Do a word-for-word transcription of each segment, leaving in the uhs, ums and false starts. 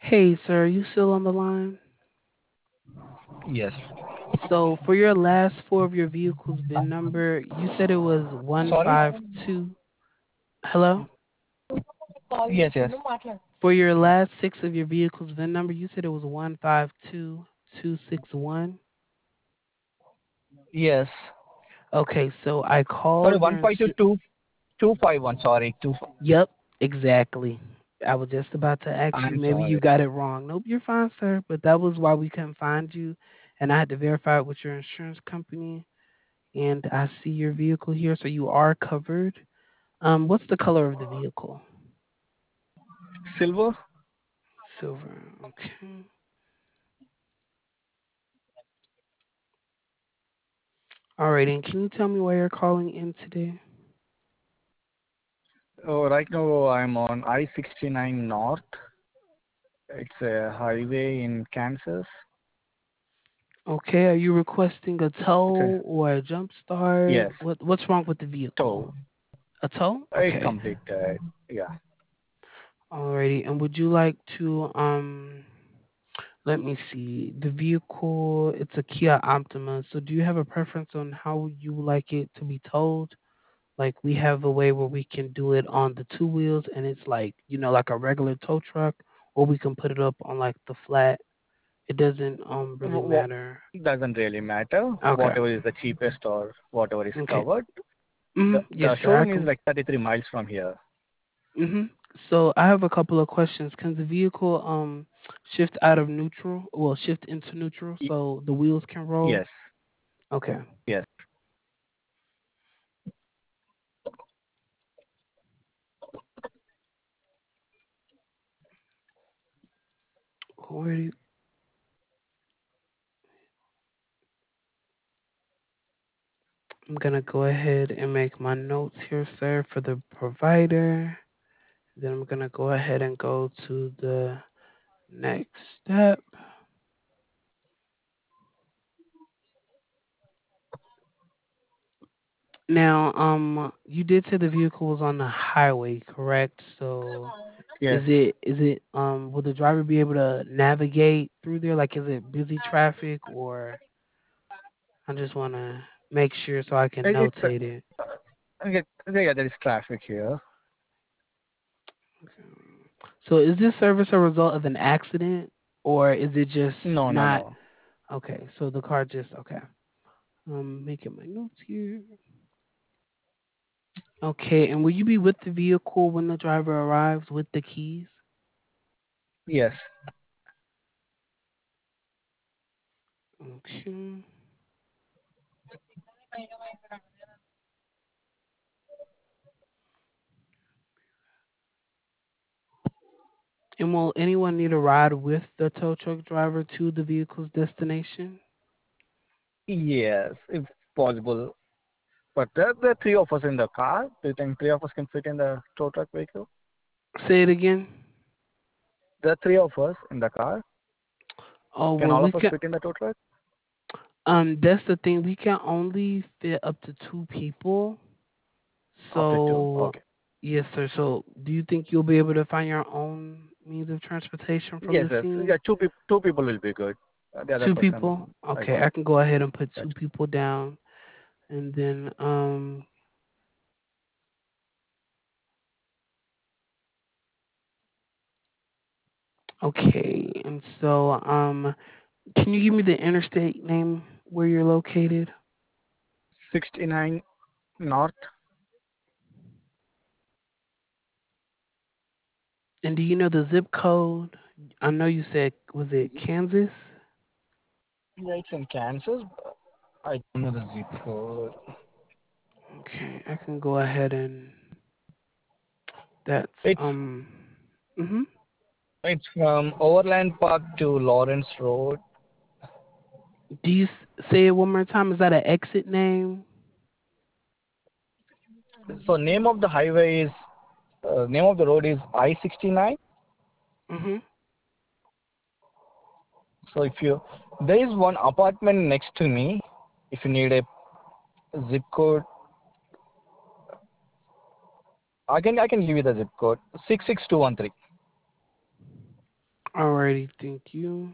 Hey, sir, you still on the line? Yes. So, for your last four of your vehicle's V I N number, you said it was Sorry? one five two. Hello? Yes, yes. For your last six of your vehicle's V I N number, you said it was one five two two six one. Yes. Okay, so I Sorry, called your one five two ins- two two five one. Sorry, two. Yep, exactly. I was just about to ask you, I'm maybe you sorry. got it wrong. Nope, you're fine, sir. But that was why we couldn't find you. And I had to verify it with your insurance company. And I see your vehicle here, so you are covered. Um, what's the color of the vehicle? Silver? Silver. Okay. All right. And can you tell me why you're calling in today? Oh, right now I'm on I sixty-nine North. It's a highway in Kansas. Okay. Are you requesting a It's a tow or a jump start? yes. What What's wrong with the vehicle? So A tow? it's Okay. complete. Uh, yeah. Alrighty. And would you like to um? Let me see. The vehicle, it's a Kia Optima. So do you have a preference on how you like it to be towed? Like we have a way where we can do it on the two wheels and it's like, you know, like a regular tow truck, or we can put it up on like the flat. It doesn't um really What matter. doesn't really matter. Okay. Whatever is the cheapest or whatever is Okay. covered. hmm The Yes, the sir. I showroom is can. like thirty-three miles from here. hmm So I have a couple of questions. Can the vehicle um shift out of neutral? Well, shift into neutral Y- so the wheels can roll? yes. Okay. Yes. Alrighty. I'm gonna go ahead and make my notes here, sir, for the provider. Then I'm gonna go ahead and go to the next step. Now, um, you did say the vehicle was on the highway, correct? So, is Yes. it is it um will the driver be able to navigate through there? Like, is it busy traffic, or I just want to make sure so I can It- It's notate it. yeah, yeah, there is traffic here. Okay. So, is this service a result of an accident, or is it just No, no, not? no. Okay, so the car just okay. Um, making my notes here. Okay, and will you be with the vehicle when the driver arrives with the keys? Yes. Okay. And will anyone need a ride with the tow truck driver to the vehicle's destination? Yes, if possible. But there, there are three of us in the car. Do you think three of us can fit in the tow truck vehicle? Say it again. There are three of us in the car. Oh Can well, all we of us can. fit in the tow truck? Um, that's the thing. We can only fit up to two people. Up to two. So, Okay. yes, sir. So, do you think you'll be able to find your own means of transportation from Yes, the yes. scene? Yeah, two people. Two people will be good. Uh, the other Two people. person, I Okay, got I can go ahead and put that. two people down, and then um. Okay, and so um, can you give me the interstate name where you're located? sixty-nine North. And do you know the zip code? I know you said was it Kansas? Yeah, it's in Kansas. I don't know the zip code. Okay, I can go ahead and that's It's um. Mhm. it's from Overland Park to Lawrence Road. Do you s- say it one more time? Is that an exit name? So name of the highway is uh, name of the road is I sixty-nine. Mhm. So if you there is one apartment next to me. If you need a zip code, I can I can give you the zip code six six two one three. Alrighty, thank you.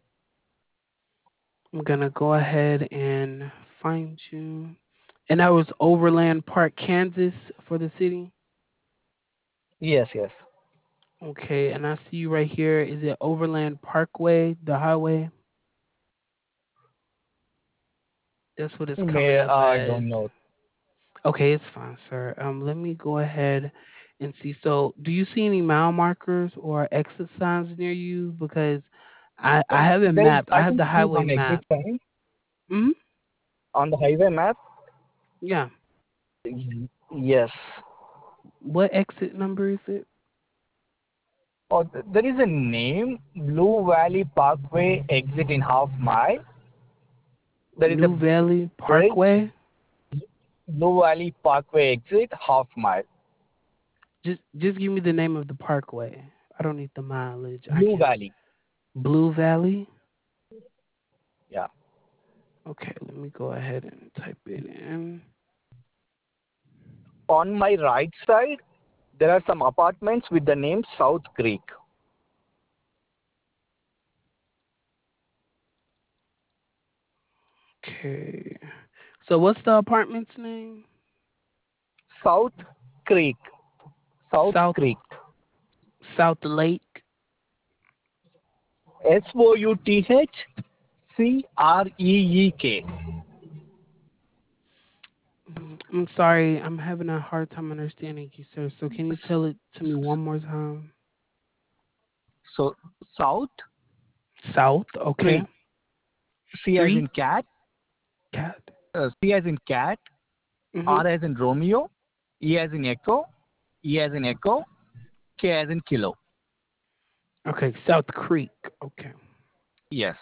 I'm gonna go ahead and find you. And that was Overland Park, Kansas for the city. Yes, yes. Okay, and I see you right here. Is it Overland Parkway, the highway? That's what it's coming May up I as. don't know. Okay, it's fine, sir. Um, let me go ahead and see. So, do you see any mile markers or exit signs near you? Because I I Um, have it there is, mapped. I I have can the see highway one exit mapped. sign Hmm. on the highway map. Yeah. Y- Yes. What exit number is it? Oh, th- there is a name, Blue Valley Parkway exit in half mile. There is a New Valley bridge, Parkway. Blue Valley Parkway exit half mile. Just just give me the name of the parkway. I don't need the mileage. I Blue can. Valley. Blue Valley. Yeah. Okay, let me go ahead and type it in. On my right side, there are some apartments with the name South Creek. Okay. So what's the apartment's name? South Creek. South South Creek. South Lake. S O U T H C R E E K. Mm, I'm sorry, I'm having a hard time understanding you, sir. So can you tell it to me one more time? So South South, okay. Creek. C as Street, in cat, cat. uh, C as in cat, Mhm. R as in Romeo, E as in echo, E as in echo, K as in kilo. Okay, South Creek. Okay. Yes.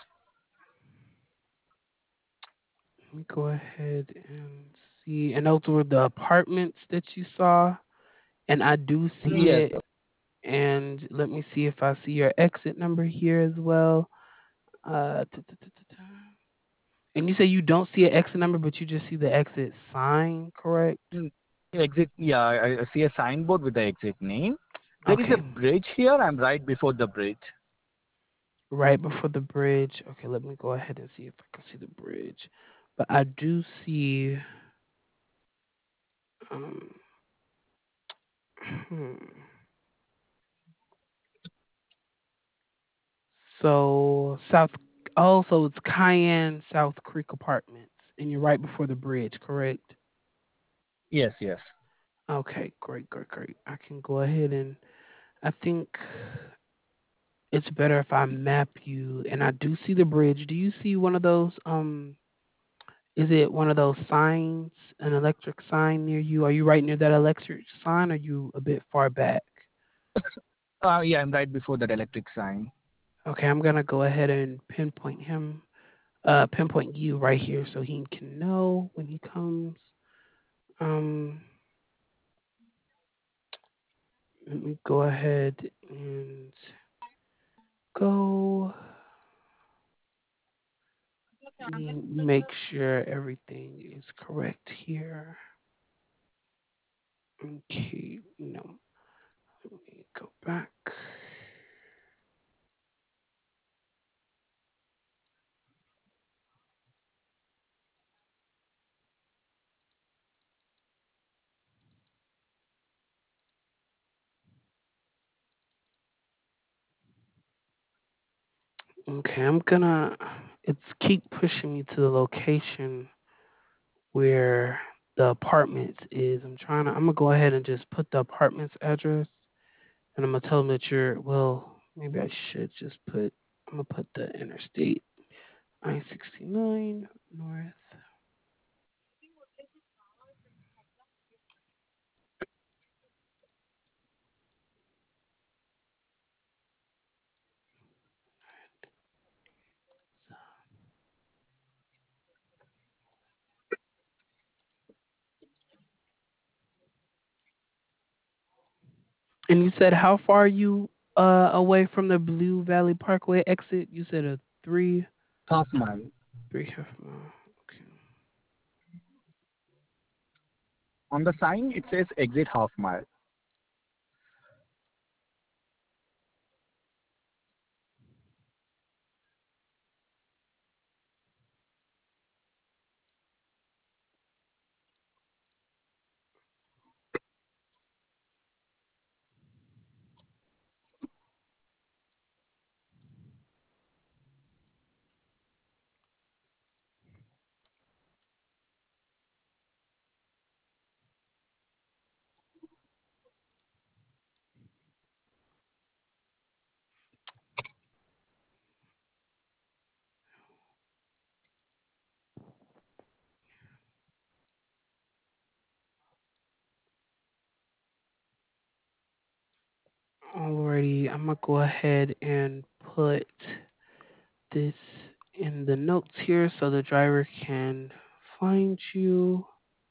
Let me go ahead and see. And those were the apartments that you saw, and I do see Yes. it. And let me see if I see your exit number here as well. Uh, ta- ta- ta- ta- ta. And you say you don't see an exit number, but you just see the exit sign, correct? Mm, Exit. Yeah, I, I see a signboard with the exit name. There is a Okay, bridge here. I'm right before the bridge. right before the bridge. Okay, let me go ahead and see if I can see the bridge. But I do see. Um, hmm. So South. Also, it's Cayenne South Creek Apartments, and you're right before the bridge, correct? Yes, yes. Okay, great, great, great. I can go ahead and I think it's better if I map you. And I do see the bridge. Do you see one of those? Um, is it one of those signs, an electric sign near you? Are you right near that electric sign? Or are you a bit far back? Uh, yeah, I'm right before that electric sign. Okay, I'm gonna go ahead and pinpoint him, uh, pinpoint you right here so he can know when he comes. Um, let me go ahead and go. Let me make sure everything is correct here. Okay, no. Let me go back. Okay, I'm gonna. It's keep pushing me to the location where the apartments is. I'm trying to. I'm gonna go ahead and just put the apartment's address, and I'm gonna tell them that you're. Well, maybe I should just put. I'm gonna put the interstate I sixty-nine north. And you said how far are you uh away from the Blue Valley Parkway exit? You said a three, Half mile. three half mile. Okay. On the sign, it says exit half mile. Alrighty, I'm gonna go ahead and put this in the notes here so the driver can find you.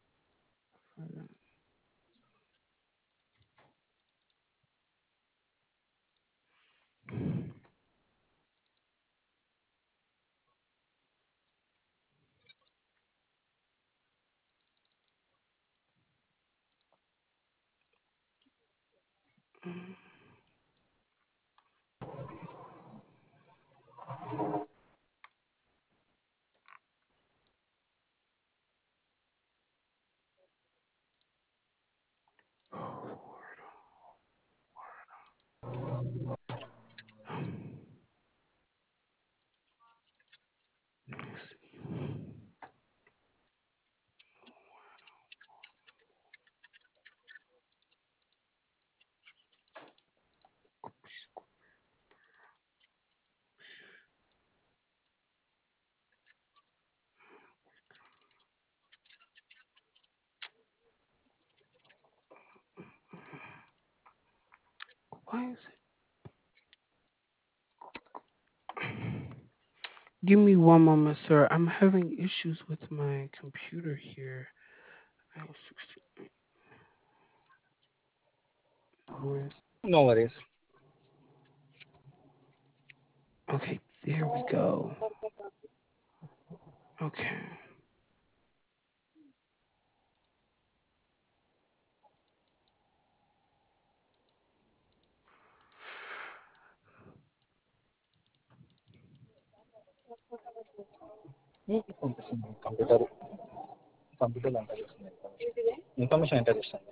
Why is it? Give me one moment, sir. I'm having issues with my computer here. Where- No worries. Okay, there we go. Okay. పంపిస్తుంది computer కంప్యూటర్లో enter చేస్తుంది information information enter చేస్తుంది.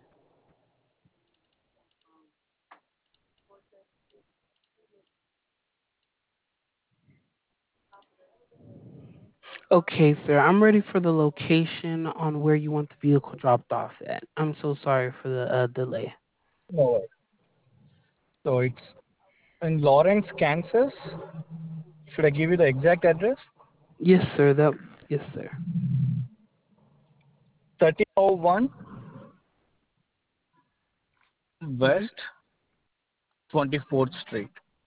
Okay, sir. I'm ready for the location on where you want the vehicle dropped off at. I'm so sorry for the uh, delay. No worries. So it's in Lawrence, Kansas. Should I give you the exact address? Yes, sir. That yes, sir. thirteen oh one Hmm. West twenty-fourth Street.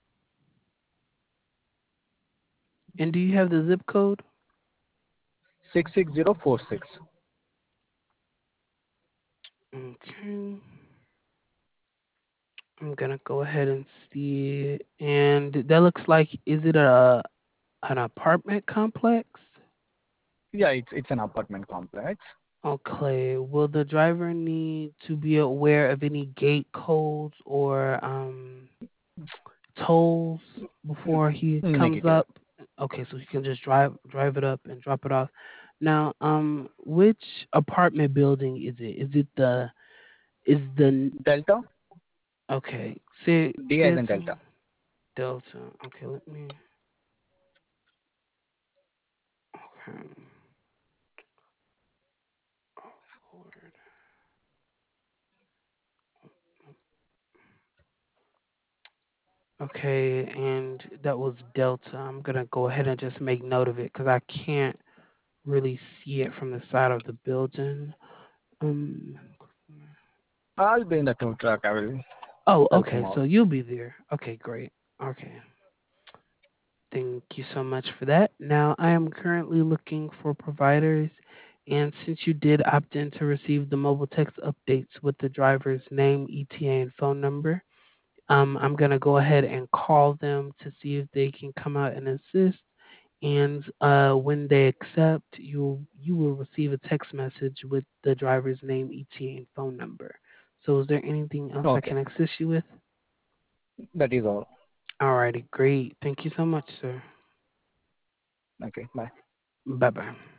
And do you have the zip code? six six zero four six. Okay. I'm gonna go ahead and see it. And that looks like, is it a an apartment complex? Yeah, it's it's an apartment complex. Okay. Will the driver need to be aware of any gate codes or um tolls N- before he comes Negative. up? Okay, so he can just drive drive it up and drop it off. Now, um, which apartment building is it? Is it the is the Delta. okay? Say D say as it in to Delta. me. Delta. Okay, let me. Okay. Oh, Lord. Okay, and that was Delta. I'm gonna go ahead and just make note of it because I can't really see it from the side of the building. Um. I'll be in the tow truck. I will Oh, help him okay. out. So you'll be there. Okay, great. Okay. Thank you so much for that. Now, I am currently looking for providers, and since you did opt in to receive the mobile text updates with the driver's name, E T A, and phone number, um, I'm going to go ahead and call them to see if they can come out and assist. And uh, when they accept, you you will receive a text message with the driver's name, E T A, and phone number. So, is there anything else I Okay. can assist you with? That is all. Alrighty, great. Thank you so much, sir. Okay. Bye. Bye bye.